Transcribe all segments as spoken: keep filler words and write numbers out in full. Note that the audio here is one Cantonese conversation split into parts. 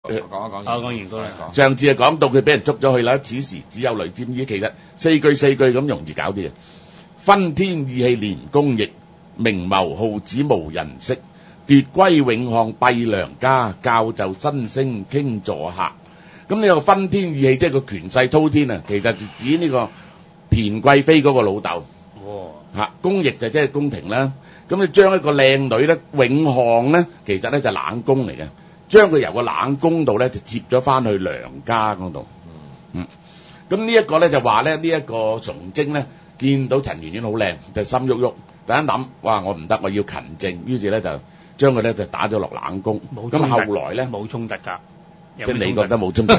講一講， 啊講完都係講。 上次係講到佢俾人捉咗去啦，此時只有雷占衣，其實四句四句咁容易搞啲嘅。分天意氣連公役，明謀號旨無人識。奪歸永漢閉良家，教就新星傾坐客。咁呢個分天意氣即係個權勢滔天啊，其實就指呢個田貴妃嗰個老豆。嚇，公役就即係宮廷啦。咁你將一個靚女咧，永漢咧，其實咧就冷宮嚟嘅，將佢由個冷宮度咧就接咗翻去娘家嗰度。嗯，咁呢一個咧就話咧，呢一個崇禎咧見到陳圓圓好靚，就心喐喐，突然諗，哇！我唔得，我要勤政，於是咧就將佢咧就打咗落冷宮。咁後來咧冇衝突㗎， 即係你覺得冇衝突，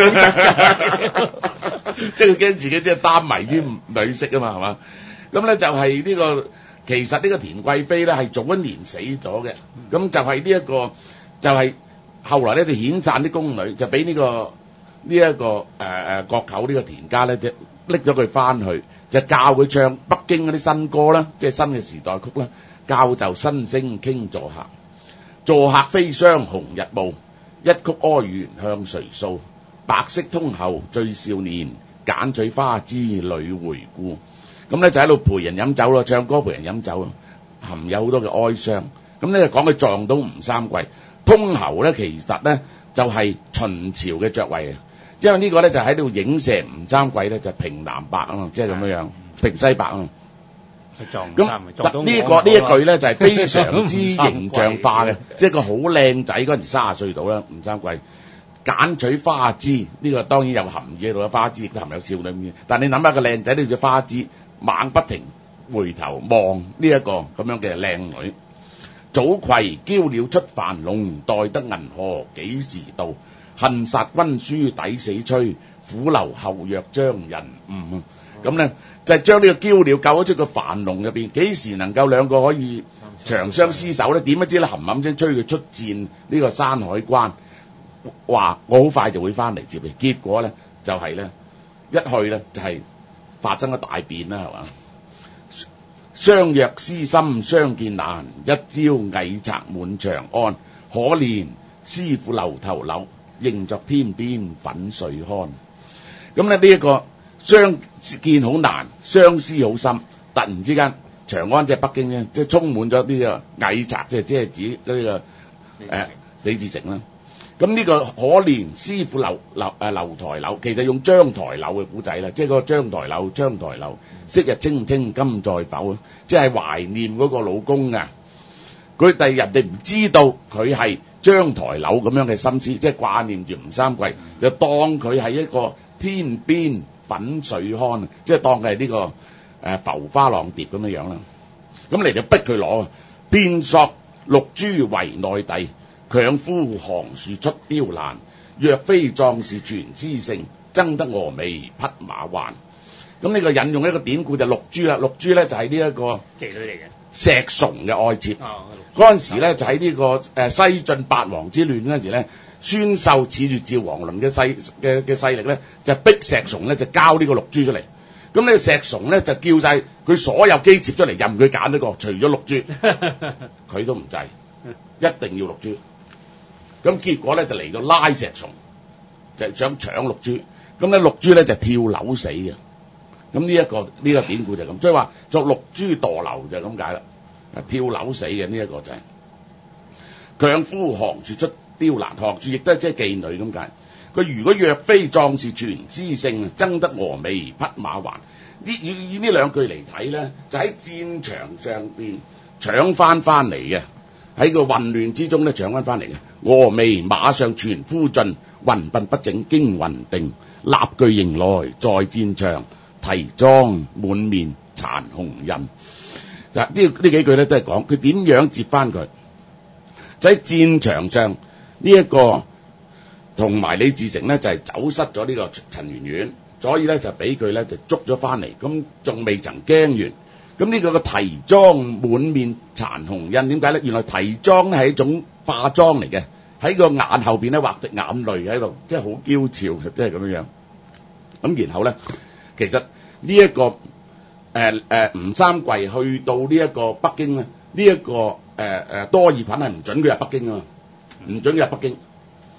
即係佢驚自己即係耽迷於女色啊嘛，係嘛？咁咧就係呢個，其實呢個田貴妃咧係早一年死咗嘅，咁就係呢一個，就係後來咧就遣散啲宮女，就俾呢個呢一個誒誒國舅呢個田家咧，就拎咗佢翻去，就教佢唱北京嗰啲新歌啦，即係新嘅時代曲啦，教就新聲傾坐客，坐客飛霜紅日暮，一曲哀怨向誰訴？白色通侯最少年，揀取花枝裏回顧。咁咧就喺度陪人飲酒咯，唱歌陪人飲酒咯，含有好多嘅哀傷。咁咧就講佢撞到吳三桂，通侯咧其實咧就係、是、秦朝嘅爵位啊，因為呢個咧就喺度影射吳三桂咧就平南白啊嘛，即係咁樣樣，平西白啊嘛。咁呢個呢一句咧就係、是、非常之形象化嘅，即係個好靚仔嗰陣時卅歲到啦，吳三桂。揀取花枝呢、這個當然有含義喺度啦，花枝亦都含有少女面。但你諗下個靚仔呢隻花枝，猛不停回頭望呢一個咁樣嘅靚女。早攜嬌鳥出樊籠，待得銀河幾時到？恨殺軍書抵死催，苦留後藥將人誤。咁咧就係將呢個嬌鳥救咗出個樊籠入邊，幾時能夠兩個可以長相廝守咧？點不知咧冚冚聲催佢出戰呢個山海關。話我好快就會翻嚟接你，結果咧就係、是、咧一去咧就係、是、發生咗大變啦，係嘛？相約思心相見難，一朝蟻賊滿長安。可憐師傅留頭柳，應作天邊粉碎漢。咁咧呢一個相見好難，相思好深。突然之間，長安即係北京咧，即係充滿咗呢個蟻賊，即係即係指呢、這個誒死字城啦。咁呢個可憐師傅留留誒留台柳，其實用張台柳嘅古仔啦，即係嗰個張台柳，張台柳，昔日青青今在否，即係懷念嗰個老公啊！佢但係人哋唔知道佢係張台柳咁樣嘅心思，即係掛念住吳三桂，就當佢係一個天邊粉碎漢，即係當佢係呢個誒浮花浪蝶咁樣樣啦。咁嚟就逼佢攞啊，遍索六珠為內弟。強呼降樹出雕欄，若非壯士全知性，爭得峨眉匹馬還。咁呢個引用一個典故就六珠啦，六珠咧就係呢一個妓女嚟嘅石崇嘅愛妾。嗰陣時咧就喺呢個誒西晉八王之亂嗰陣時咧，孫秀恃住趙王倫嘅勢嘅嘅勢力咧，就逼石崇咧就交呢個六珠出嚟。咁呢個石崇咧就叫晒佢所有姬妾出嚟，任佢揀一個，除咗六珠，佢都唔制，一定要六珠。咁結果咧就嚟到拉石崇，就係想搶六珠。咁咧六珠咧就跳樓死嘅。咁呢一個呢、呢個典故就咁，所以話作六珠墮樓就咁解啦。跳樓死嘅呢一個就係、是、強呼降樹出雕欄，降樹亦都係即係妓女咁解。佢如果若非壯士全知性，爭得峨眉匹馬還。呢以以呢兩句嚟睇咧，就喺戰場上邊搶翻翻嚟嘅。喺個混亂之中咧搶翻翻嚟嘅，峨眉馬上全呼盡，雲鬢不整驚雲定，立具迎來在戰場，提妝滿面殘紅印。嗱，呢呢幾句咧都係講佢點樣接翻佢，就喺戰場上呢一、這個同埋李自成咧就係、是、走失咗呢個陳圓圓，所以咧就俾佢咧就捉咗翻嚟，咁仲未曾驚完。咁呢個個提妝滿面殘紅印點解咧？原來提妝咧係一種化妝嚟嘅，喺個眼後邊咧畫滴眼淚喺度，即係好嬌俏嘅，即係咁樣樣。咁然後咧，其實呢、這、一個誒誒、呃呃、吳三桂去到呢一個北京咧，呢、這、一個誒誒、呃、多爾袞係唔準佢入北京啊嘛，唔準佢入北京。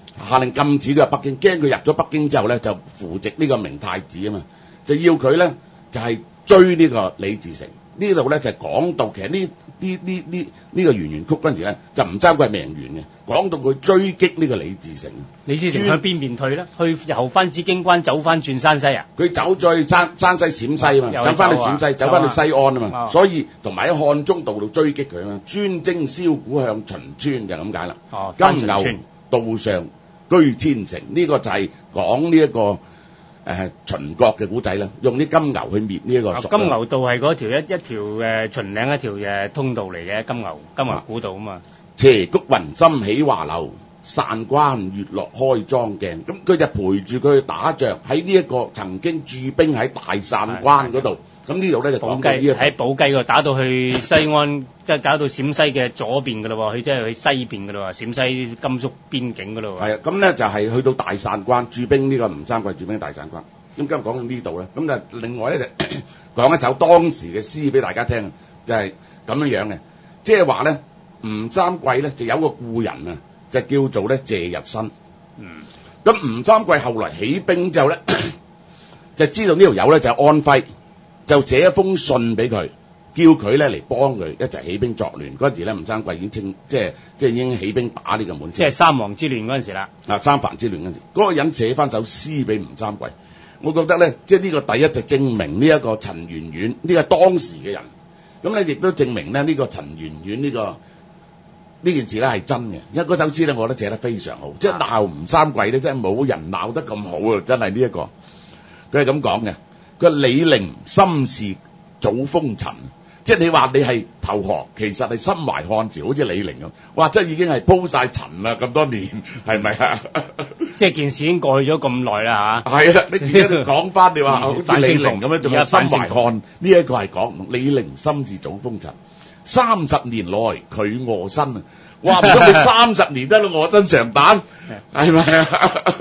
下令禁止佢入北京，驚佢入咗北京之後咧就扶植呢個明太子啊嘛，就要佢咧就係、是、追呢個李自成。呢度咧就係、講到其實呢呢呢呢呢個圓圓曲嗰陣時咧就吳三桂係命懸嘅，講到佢追擊呢個李自成。 李自成向邊邊退咧？去遊翻紫荊關，走翻轉山西啊？ 佢走咗去山山西陝西啊嘛，走翻去陝西，走翻去西安啊嘛，所以同埋喺漢中道度追擊佢啊嘛，專征蕭鼓向秦川就咁解啦。 哦， 金牛道上居千城，呢、這個就係講呢一個。誒、呃、秦國嘅古仔啦，用啲金牛去滅呢一個蜀。 金牛道係嗰條一一條誒、呃、秦嶺一條誒通道嚟嘅，金牛金牛古道啊嘛。斜谷雲深起華樓，散關月落開莊鏡。咁佢就陪住佢去打仗，喺呢一個曾經駐兵喺大散關嗰度。咁呢度咧就講到呢一喺寶雞嗰度打到去西安，即係打到陝西嘅左邊㗎咯喎，佢即係去西邊㗎咯喎，陝西甘肅邊境㗎咯喎。 係啊，咁咧就係去到大散關駐兵呢個吳三桂駐兵大散關。咁今日講到呢度咧，咁就另外咧就講一首當時嘅詩俾大家聽，就係咁樣樣嘅，即係話咧吳三桂咧就有個故人啊，就叫做咧謝日新。嗯。咁吳三桂後來起兵之後咧，就知道呢條友咧就係安徽。就寫一封信俾佢，叫佢咧嚟幫佢一齊起兵作亂。嗰陣時咧，吳三桂已經清，即係即係已經起兵打呢個滿清。 即係三王之亂嗰陣時啦。啊， 三藩之亂嗰陣時，嗰、那個人寫翻首詩俾吳三桂。我覺得咧，即係呢個第一就證明呢一個陳圓圓呢個當時嘅人，咁咧亦都證明咧呢、這個陳圓圓呢個呢件事咧係真嘅。因為嗰首詩咧，我覺得寫得非常好，即係鬧吳三桂咧，真係冇人鬧得咁好啊！真係呢一個，佢係咁講嘅。佢李陵心事早風塵，即係你話你係投降，其實係心懷漢朝，好似李陵咁。哇！真係已經係鋪晒塵啦，咁多年，係咪啊？ 即係件事已經過去咗咁耐啦嚇。係啊，你自己講翻，你話好似李陵咁樣，仲有心懷漢，呢一個係講李陵心事早風塵，三十年來佢臥薪啊！哇！唔通你三十年都喺度臥薪嘗膽，係咪啊？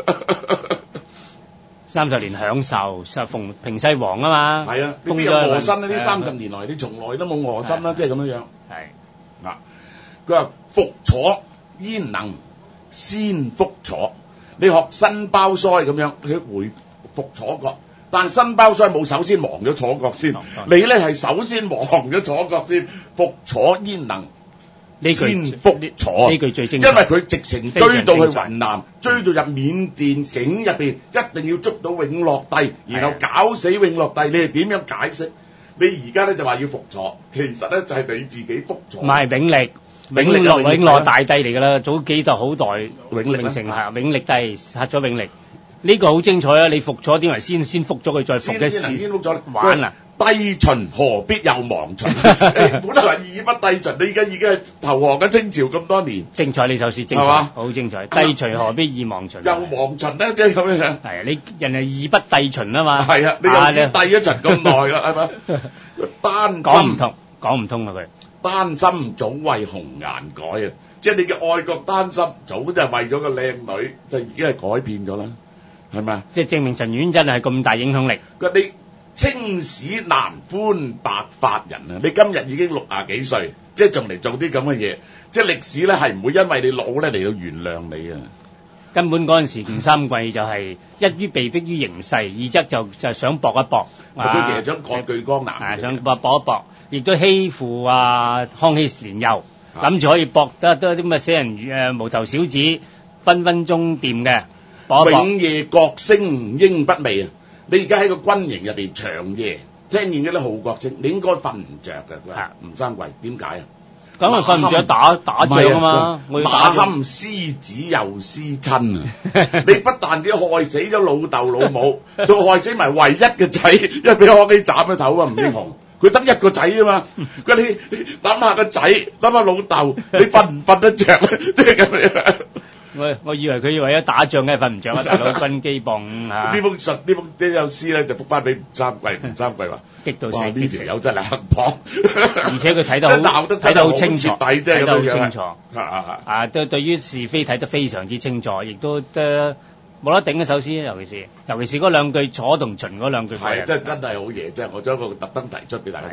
三十年享受，就逢平西王啊嘛。係啊， 你邊有臥薪呢？呢三十年來，你從來都冇臥薪啦，即係咁樣樣。係啊，佢話復楚焉能先復楚？你學新包腮咁樣去回復楚國，但新包腮冇首先亡咗楚國先，你咧係首先亡咗楚國先，復楚焉能？呢句先復楚，呢句最精彩，因為佢直情追到去雲南，追到入緬甸境入邊，一定要捉到永樂帝，然後搞死永樂帝。你係點樣解釋？你而家咧就話要復楚，其實咧就係你自己復楚。唔係永歷，永歷永永樂大帝嚟㗎啦，早幾代好代永歷永成係永歷帝殺咗永歷。呢個好精彩啊！你復楚點為先先復咗佢再復嘅事？先復咗玩啊！帝秦何必又亡秦？本來話義不帝秦，你而家已經係投降緊清朝咁多年。精彩呢首詩精彩，好精彩。帝秦何必義亡秦？又亡秦咧，即係咁樣。係啊，你人係義不帝秦啊嘛。係啊，你又已經帝咗秦咁耐啦，係咪？丹講唔通，講唔通啊佢。丹心早為紅顏改啊！即係你嘅愛國丹心，早就係為咗個靚女，就已經係改變咗啦。係咪？即係證明陳圓真係咁大影響力。你青史難寬白髮人啊！你今日已經六廿幾歲，即係仲嚟做啲咁嘅嘢，即係歷史咧係唔會因為你老咧嚟到原諒你啊！根本嗰陣時吳三桂就係一於被逼於形勢，二則就就係想搏一搏。佢其實想割據江南，啊，想搏搏一搏，亦都欺負啊康熙年幼，諗住可以搏得得啲咁嘅死人誒無頭小子，分分鐘掂嘅。永夜角聲應不寐啊！你而家喺個軍營入邊長夜聽見嗰啲號角聲，你應該瞓唔着嘅。係吳三桂點解啊？咁啊瞓唔着打打仗啊嘛！馬堪獅子又獅親啊！你不但止害死咗老豆老母，仲害死埋唯一嘅仔，因為俾康熙斬咗頭啊！吳英雄佢得一個仔啊嘛！佢你諗下個仔，諗下老豆，你瞓唔瞓得着咧？即係咁樣。我我以為佢為咗打仗梗係瞓唔着啊！大佬軍機磅啊！呢封信呢封呢首詩咧就覆翻俾吳三桂，吳三桂話激到死，呢條友真係刻薄，而且佢睇得好睇得好清楚，睇得好清楚啊！對對於是非睇得非常之清楚，亦都得冇得頂嘅首詩，尤其是尤其是嗰兩句楚同秦嗰兩句，係真真係好嘢，即係我將個特登提出俾大家聽。